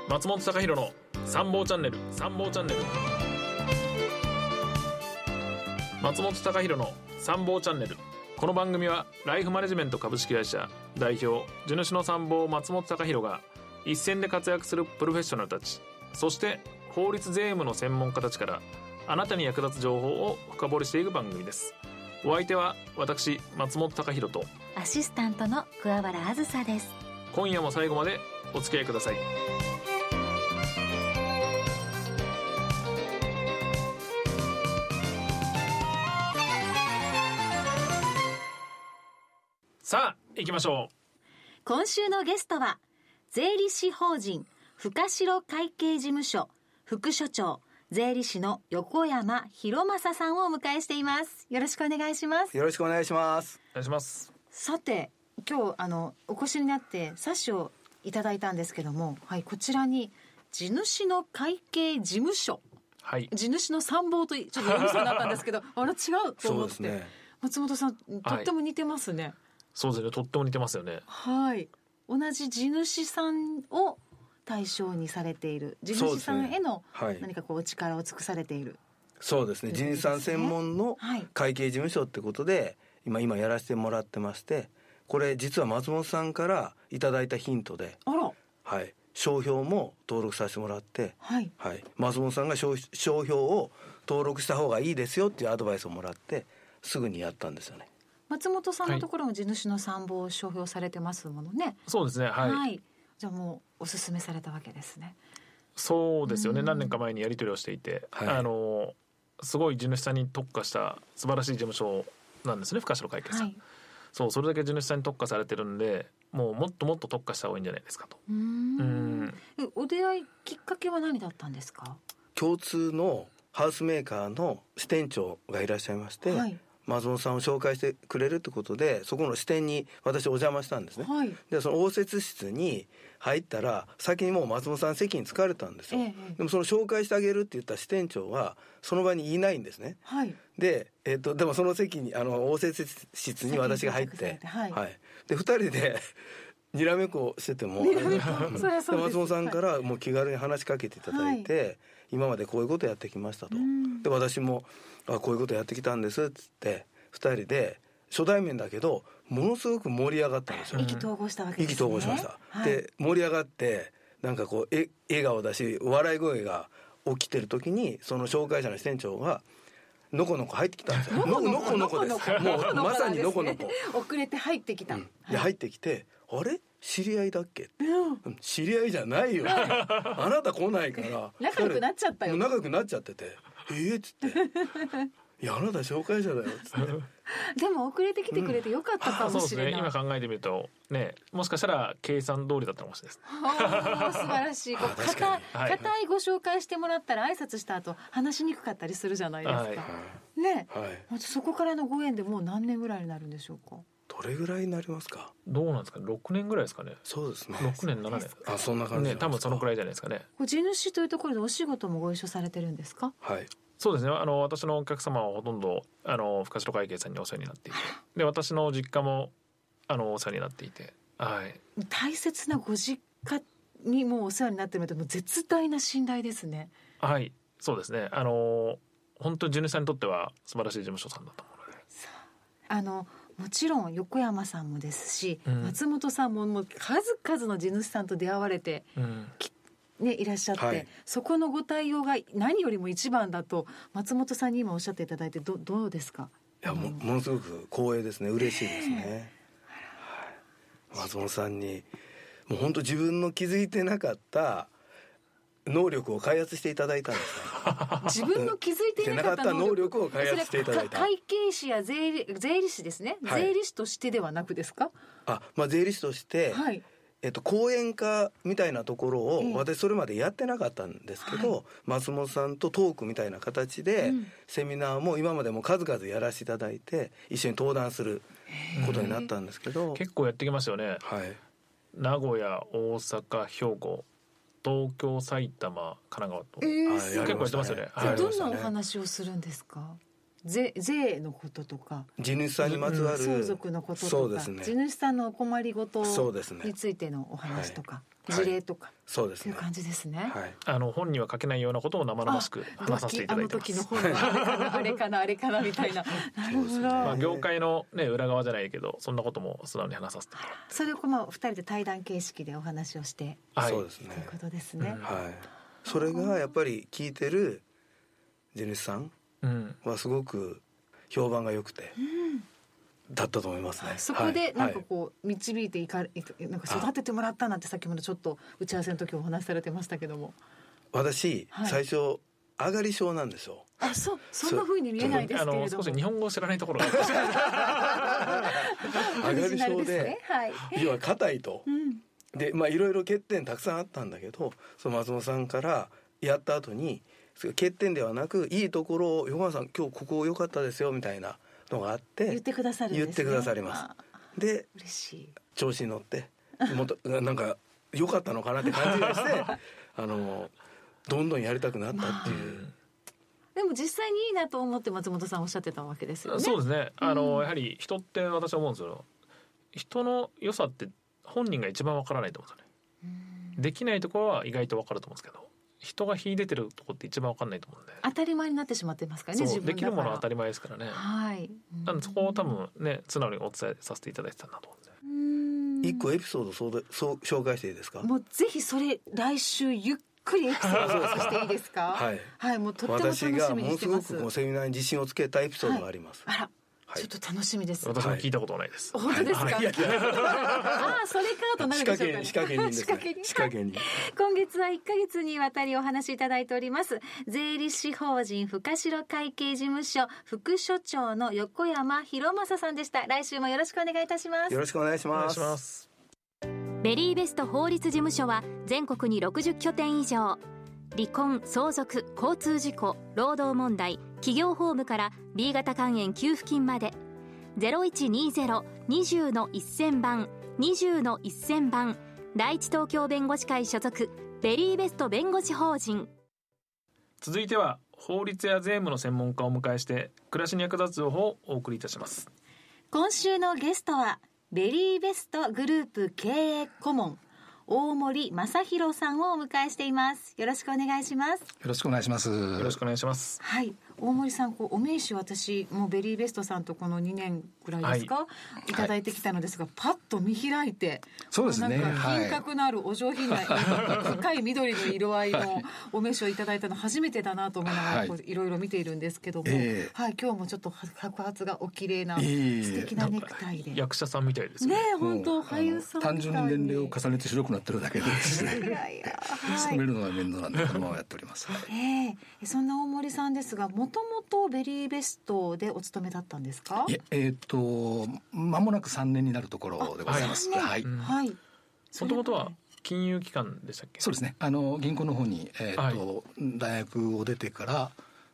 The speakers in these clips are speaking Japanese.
松本貴弘の参謀チャンネル。松本貴弘の参謀チャンネル。この番組はライフマネジメント株式会社代表地主の参謀松本貴弘が一線で活躍するプロフェッショナルたち、そして法律税務の専門家たちからあなたに役立つ情報を深掘りしていく番組です。お相手は私松本貴弘とアシスタントの桑原あずさです。 今夜も最後までお付き合いください。さあ行きましょう。 今週のゲストは税理士法人深代会計事務所副所長税理士の横山博正さんをお迎えしています。よろしくお願いします。 よろしくお願いします。 お願いします。 さて今日お越しになって冊子をいただいたんですけども、はい、こちらに地主の会計事務所、 はい、 地主の参謀とちょっと読みそうになったんですけどあれ違うと思って、 ね、 松本さんとっても似てますね。はい、 そうですね、とっても似てますよね。 はい、同じ地主さんを対象にされている、地主さんへの何かこうお力を尽くされている。 そうですね、地主さん専門の会計事務所ってことで今やらせてもらってまして、これ実は松本さんからいただいたヒントで、 あら、 はい、商標も登録させてもらって、 はいはい、松本さんが商標を登録した方がいいですよっていうアドバイスをもらってすぐにやったんですよね。 松本さんのところも地主の参謀を商標されてますものね。 そうですね、はい、 はい、じゃあもうおすすめされたわけですね。 そうですよね、何年か前にやり取りをしていて、はい、すごい地主さんに特化した素晴らしい事務所なんですね、深代会計さん、はい、そう、それだけ地主さんに特化されてるんで、もっともっと特化した方がいいんじゃないですかと。 お出会いきっかけは何だったんですか？ 共通のハウスメーカーの支店長がいらっしゃいまして、はい、松本さんを紹介してくれるってことでそこの支店に私お邪魔したんですね、はい、でその応接室に入ったら先にもう松本さん席に着かれたんですよ、でもその紹介してあげるって言った支店長はその場にいないんですね、はい、でもその席に応接室に私が入って、はいはい、で2人でにらめっこしてても松本さんからもう気軽に話しかけていただいて、はい、今までこういうことやってきましたと、で私もこういうことやってきたんですっつって2人で初対面だけどものすごく盛り上がったんですよ。 意気投合したわけですね。 意気投合しました、はい、で盛り上がってなんかこう笑顔だし笑い声が起きてる時にその紹介者の支店長がのこのこ入ってきたんですよ。のこのこです。もうまさにのこのこ遅れて入ってきた、 で入ってきて、あれ知り合いだっけ、知り合いじゃないよあなた来ないから仲良くなっちゃったよ。 仲良くなっちゃっててっつっていやあなた紹介者だよっつってでも遅れてきてくれてよかったかもしれない、 そうですね、今考えてみるとね、もしかしたら計算通りだったかもしれないです。 素晴らしい。固いご紹介してもらったら挨拶した後話しにくかったりするじゃないですか、はい、ね、はい、そこからのご縁でもう何年ぐらいになるんでしょうか？ どれぐらいになりますか？ どうなんですかね、6年ぐらいですかね。 そうですね、 6年7年、 あ、そんな感じね、多分そのくらいじゃないですかね。 地主というところでお仕事もご一緒されてるんですか？ はい、 そうですね、私のお客様はほとんど深代会計さんにお世話になっていて、で私の実家もお世話になっていて、はい、 大切なご実家にもうお世話になっているのでもう絶大な信頼ですね。 はい、そうですね、本当に地主さんにとっては素晴らしい事務所さんだと思うので、 もちろん横山さんもですし、松本さんももう数々の地主さんと出会われて、いらっしゃって、はい、そこのご対応が何よりも一番だと松本さんに今おっしゃっていただいて どうですか？ いやものすごく光栄ですね、嬉しいですね、はい、松本さんにもう本当自分の気づいてなかった能力を開発していただいたんですね自分の気づいてなかった能力を開発していただいた。 会計士や税理士ですね、はい、税理士としてではなくですか？ 税理士として、はい、講演家みたいなところを私それまでやってなかったんですけど、はい、松本さんとトークみたいな形で、セミナーも今までも数々やらせていただいて一緒に登壇することになったんですけど、 結構やってきますよね、はい、名古屋、大阪、兵庫、東京、埼玉、神奈川と、結構やってますよね、 はい、どんなお話をするんですか？ 税のこととか地主さんにまつわる相続のこととか、 そうですね、 地主さんのお困りごとについてのお話とか、事例とか、 そうですね、 という感じですね、 本には書けないようなことを生々しく話させていただいてます。 あの時の本のあれかなあれかなみたいななるほど、 業界の、裏側じゃないけどそんなことも素直に話させてもらって、 それを2人で対談形式でお話をして、 そうですね、 ということですね、 それがやっぱり聞いてる地主さんはすごく評判が良くて、だったと思いますね。 そこでなんか導いてなんか育ててもらったなんて、さっきまでちょっと打ち合わせの時お話しされてましたけども、 私、最初上がり症なんですよ。 そんな風に見えないですけれども、 少し日本語を知らないところが上がり症で、要は硬いと、でいろいろ欠点たくさんあったんだけど、その松本さんからやった後に欠点ではなくいいところを、横山さん今日ここ良かったですよみたいなのがあって言ってくださるんですね。 言ってくださります。で嬉しい、 調子に乗ってもっとなんか良かったのかなって勘違いしてどんどんやりたくなったっていう、 でも実際にいいなと思って松本さんおっしゃってたわけですよね。 そうですね、やはり人って私は思うんですよ、人の良さって本人が一番わからないと思うんですよね。できないところは意外とわかると思うんですけど、人が秀でてるところって一番わかんないと思うんで、 当たり前になってしまってますからね、自分だからできるものは当たり前ですからね。なんでそこを多分ね素直にお伝えさせていただいてたんだと思うんで、 一個エピソードそう紹介していいですか。 もうぜひそれ来週ゆっくりエピソードをしていいですか。もうとっても楽しみにしてます。 私がものすごくセミナーに自信をつけたエピソードがあります。 ちょっと楽しみです。 私も聞いたことないです。 本当ですか。それかとなるでしょうかね。 仕掛け人ですね。仕掛け人。 今月は1ヶ月にわたりお話しいただいております、税理士法人深代会計事務所副所長の横山博正さんでした。来週もよろしくお願いいたします。 よろしくお願いします。 ベリーベスト法律事務所は全国に60拠点以上、離婚、相続、交通事故、労働問題、企業法務から B 型肝炎給付金まで 0120-20-1000 番20-1000 番第一東京弁護士会所属ベリーベスト弁護士法人。 続いては法律や税務の専門家をお迎えして暮らしに役立つ情報をお送りいたします。 今週のゲストはベリーベストグループ経営顧問大森正弘さんをお迎えしています。よろしくお願いします。よろしくお願いします。 よろしくお願いします。 大森さん、お名刺私もうベリーベストさんとこの2年ぐらいですか、いただいてきたのですが、パッと見開いて、 そうですね、 なんか品格のあるお上品な、深い緑の色合いのお名刺をいただいたの初めてだなと思いながらいろいろ見ているんですけども、今日もちょっと白髪がお綺麗な、素敵なネクタイで役者さんみたいですね。 本当俳優さんみたいに単純に年齢を重ねて白くなってるだけでですね勤めるのが面倒なんでこのままやっております。 そんな大森さんですが、もともとベリーベストでお勤めだったんですか。 間もなく3年になるところでございます。もともとは金融機関でしたっけ。 そうですね、銀行の方に、大学を出てから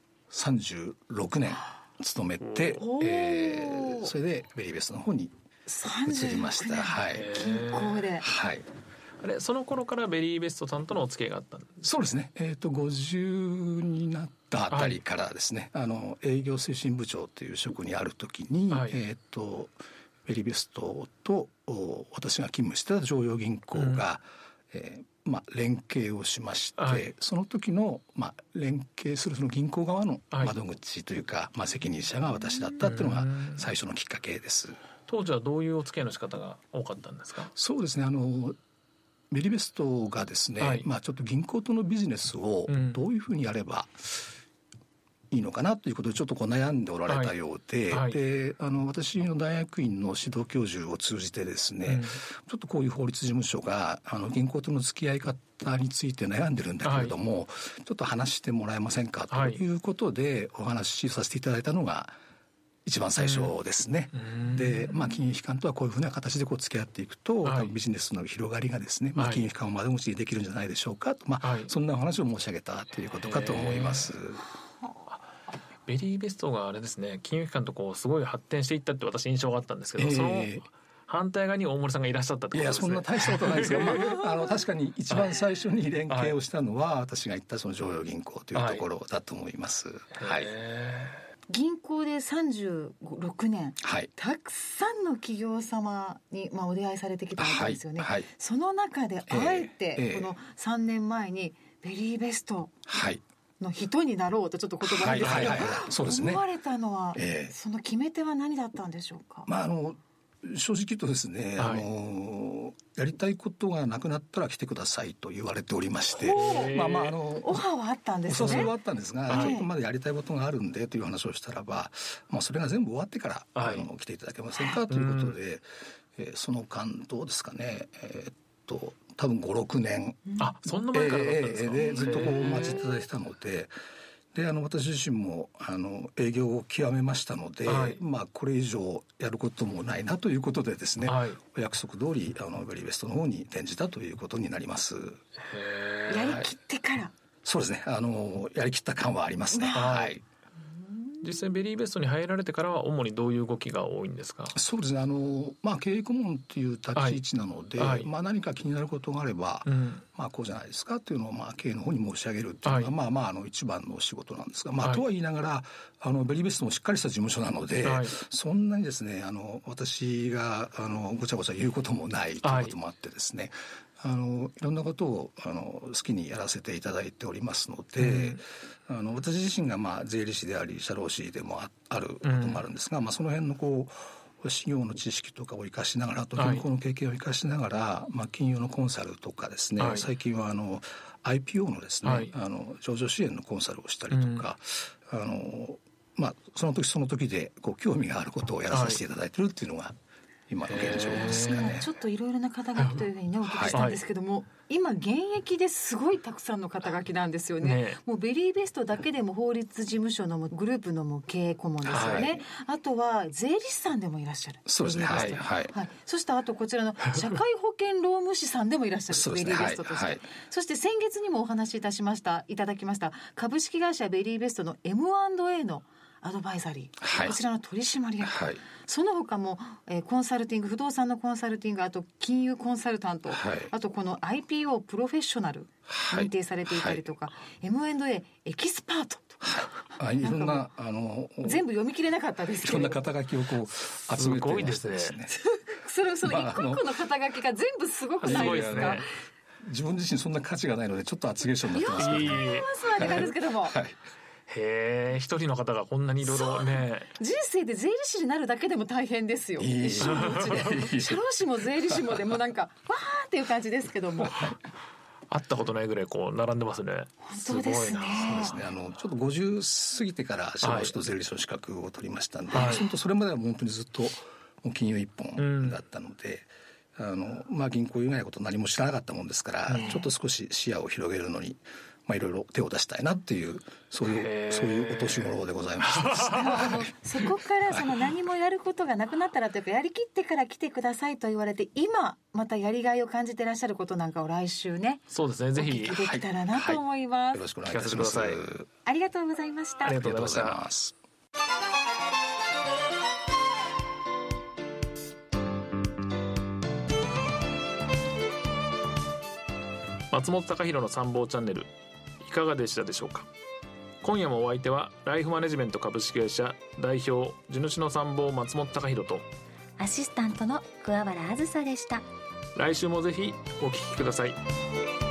36年勤めて、それでベリーベストの方に移りました。 銀行で。 その頃からベリーベストさんとのお付き合いがあったんですか。 そうですね、50になったあたりからですね、営業推進部長という職にある時に、ベリーベストと私が勤務してた常陽銀行が、連携をしまして、その時の、連携するその銀行側の窓口というか、責任者が私だったっていうのが最初のきっかけです。 当時はどういうお付き合いの仕方が多かったんですか。 そうですね、ベリーベストがですね、ちょっと銀行とのビジネスをどういうふうにやればいいのかなということでちょっと悩んでおられたようで、で私の大学院の指導教授を通じてですね、ちょっとこういう法律事務所が銀行との付き合い方について悩んでるんだけれども、ちょっと話してもらえませんかということでお話しさせていただいたのが一番最初ですね。で、金融機関とはこういうふうな形で付き合っていくと、ビジネスの広がりがですね、金融機関を窓口にできるんじゃないでしょうかと、そんなお話を申し上げたということかと思います。 ベリーベストがあれですね、金融機関とすごい発展していったって私印象があったんですけど、その反対側に大森さんがいらっしゃったってことですね。 いや、そんな大したことないですが、確かに一番最初に連携をしたのは、私が言ったその常陽銀行というところだと思います。 銀行で36年、 はい、 たくさんの企業様に、お出会いされてきたわけですよね、 はい、 その中であえてこの3年前にベリーベストの人になろうとちょっと言葉なんですけど、そうですね、思われたのは、その決め手は何だったんでしょうか。 正直言うとですね、やりたいことがなくなったら来てくださいと言われておりまして、 オファーはあったんですね。 それはあったんですが、ちょっとまだやりたいことがあるんでという話をしたらば、それが全部終わってから来ていただけませんかということで、その間どうですかね、多分 5,6 年そんな前からだったんですか。 でずっとお待ちいただいてたので、私自身も営業を極めましたので、これ以上やることもないなということでですね、お約束通りベリーベストの方に転じたということになります。 やりきってから。 そうですね、やりきった感はありますね。はい。 実際ベリーベストに入られてからは主にどういう動きが多いんですか。 そうですね、経営顧問という立ち位置なので、何か気になることがあれば、こうじゃないですかというのを経営の方に申し上げるというのが、一番の仕事なんですが、とは言いながらベリーベストもしっかりした事務所なので、そんなにですね私がごちゃごちゃ言うこともないということもあってですね、いろんなことを好きにやらせていただいておりますので、私自身が税理士であり社労士でもあることもあるんですが、その辺の事業の知識とかを生かしながら、と銀行の経験を生かしながら、金融のコンサルとかですね、最近はIPO のですね、上場支援のコンサルをしたりとか、その時その時で興味があることをやらさせていただいているっていうのが今の現状ですかね。 ちょっといろいろな肩書きというふうにねお聞きしたんですけども、今現役ですごいたくさんの肩書きなんですよね。もうベリーベストだけでも法律事務所のグループの経営顧問ですよね、あとは税理士さんでもいらっしゃる。 そうですね、 そしてあとこちらの社会保険労務士さんでもいらっしゃるベリーベストとして、そして先月にもお話しいただきました株式会社ベリーベストの M&A のアドバイザリー、こちらの取締役、その他も、コンサルティング、不動産のコンサルティング、あと金融コンサルタント、あとこの IPO プロフェッショナル認定されていたりとか、M&A エキスパートとか、 いろんな全部読み切れなかったですけど、 いろんな肩書きを集めてすごいですね。 その一個一個の肩書きが全部すごくないですか。 自分自身そんな価値がないのでちょっと厚化粧になってますけど、 あれなんですけども、 へえ、一人の方がこんなにいろいろね。 人生で税理士になるだけでも大変ですよ。一生のうちで社労士も税理士もでもなんかわーっていう感じですけども、 会ったことないぐらい並んでますね。 本当ですね。 そうですね。ちょっと50過ぎてから社労士と税理士の資格を取りましたんで、それまでは本当にずっと金融一本だったので、銀行以外のこと何も知らなかったもんですから、ちょっと少し視野を広げるのにいろいろ手を出したいなっていう、そういうお年頃でございます。 そこから何もやることがなくなったらというか、やりきってから来てくださいと言われて、今またやりがいを感じていらっしゃることなんかを来週ね、 そうですね、ぜひお聞きできたらなと思います。 よろしくお願いいたします。 ありがとうございました。 ありがとうございました。松本貴弘の参謀チャンネル、いかがでしたでしょうか。今夜もお相手はライフマネジメント株式会社代表地主の参謀松本貴弘とアシスタントの桑原あずさでした。 来週もぜひお聞きください。